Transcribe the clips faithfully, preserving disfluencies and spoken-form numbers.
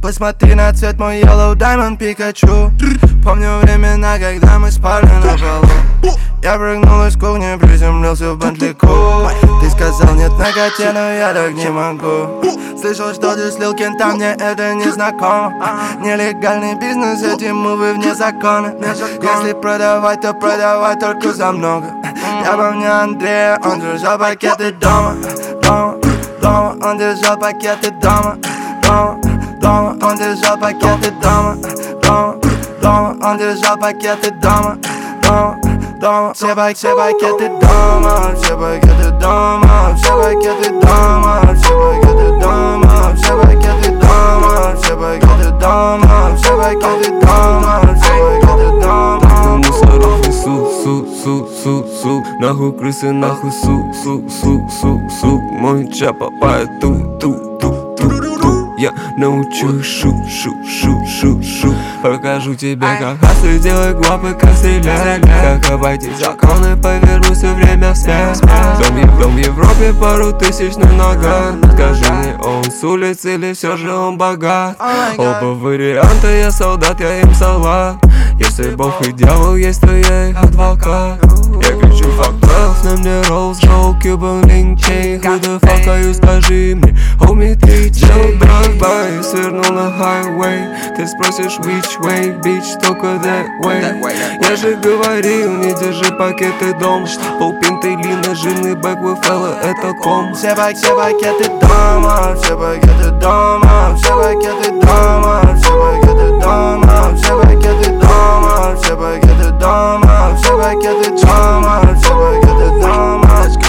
Посмотри на цвет мой Yellow Diamond Pikachu. Помню времена, когда мы спали на полу. Я прыгнул из кухни, приземлился в Bentley Cool. Ты сказал нет ноготе, но я так не могу. Слышал, что ты слил кента, мне это не знакомо. Нелегальный бизнес, эти мувы вне закона. Если продавать, то продавай только за много. Я помню Андрея, он держал пакеты дома. Дома, дома, он держал пакеты дома. Дома, дома, он держал пакеты дома. Дома, дома, он держал пакеты дома. Дома, дома, все пакеты дома. Все пакеты дома. Все пакеты дома. Все пакеты дома. Все пакеты дома. Все пакеты дома. Все пакеты дома. Все пакеты дома. Мусоров несу, су, су, су, су. Нахуй крысы, нахуй су, су, су, су, су. Мой чапа по ту, ту, ту, ту, ту. Я научу шу, шу, шу, шу, шу. Покажу тебе, как хасты, делай гвапы, как стрелять. Как обойти законы, поверну все время вспять. Дом, дом в Европе, пару тысяч на ногах. Скажи мне, он с улицы или все же он богат? Оба варианта, я солдат, я им салат. Если Бог и дьявол есть, то я их адвокат. Я кричу fuck twelve, на мне Rolls Royce, Cuban Link Chain. Who the fuck are you, скажи мне, homie, ты чел, drive-by. Свернул на highway, ты спросишь which way, bitch, только that way. Я же говорил, не держи пакеты дома. Полпинты лина, жирный бэк, вы фэлла, это ком. Все пакеты дома, все пакеты дома. Все пакеты дома, все пакеты дома. Все пакеты дома, все пакеты дома. Все пакеты дома, все пакеты дома.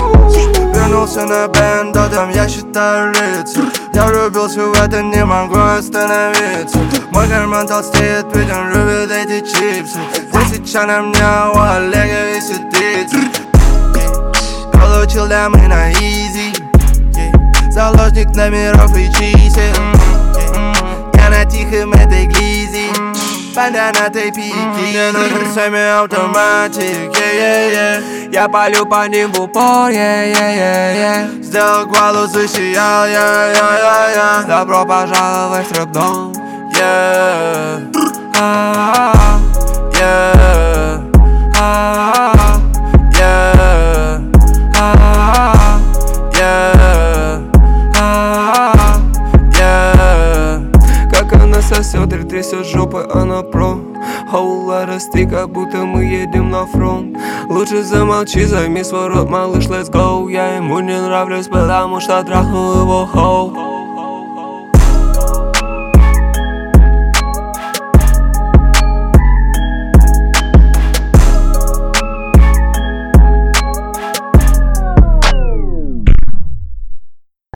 Вернулся на бенд, а там я считаю лица. Я влюбился в это, не могу остановиться. Мой карман толстеет, ведь он любит эти чипсы. Тысяча на мне, у Олега висит тридцать. Получил дамы на изи. Заложник номеров и чисел. Я на тихом этой глизи. Банда на тейпике. Мне нужен семи-автоматик, yeah, yeah, yeah. Я палю по ним в упор, yeah, yeah, yeah, yeah. Сделал квалу, засиял, yeah, yeah, yeah, yeah. Добро пожаловать в трэп-дом, yeah. а-а-а, Yeah, а-а-а, yeah, а-а-а, yeah, а-а-а. yeah. Как она сосет и трясет жопой, она про. Whole lot of stick, как будто мы едем на фронт. Лучше замолчи, займи свой рот, малыш, let's go. Я ему не нравлюсь, потому что трахнул его хоу.